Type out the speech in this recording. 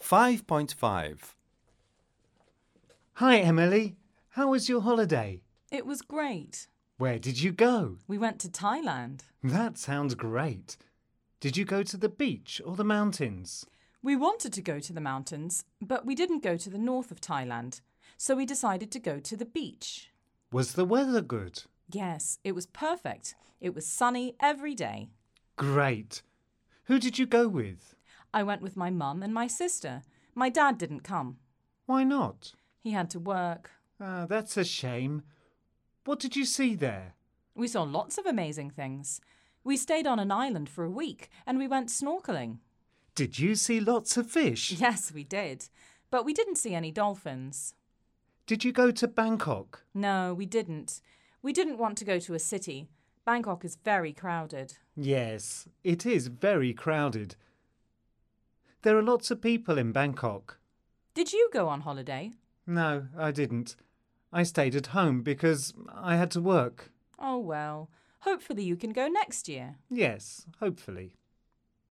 5.5. Hi, Emily. How was your holiday? It was great. Where did you go? We went to Thailand. That sounds great. Did you go to the beach or the mountains? We wanted to go to the mountains, but we didn't go to the north of Thailand, so we decided to go to the beach. Was the weather good? Yes, it was perfect. It was sunny every day. Great. Who did you go with? I went with my mum and my sister. My dad didn't come. Why not? He had to work. That's a shame. What did you see there? We saw lots of amazing things. We stayed on an island for a week and we went snorkeling. Did you see lots of fish? Yes, we did. But we didn't see any dolphins. Did you go to Bangkok? No, we didn't. We didn't want to go to a city. Bangkok is very crowded. Yes, it is very crowded. There are lots of people in Bangkok. Did you go on holiday? No, I didn't. I stayed at home because I had to work. Oh well, hopefully you can go next year. Yes, hopefully.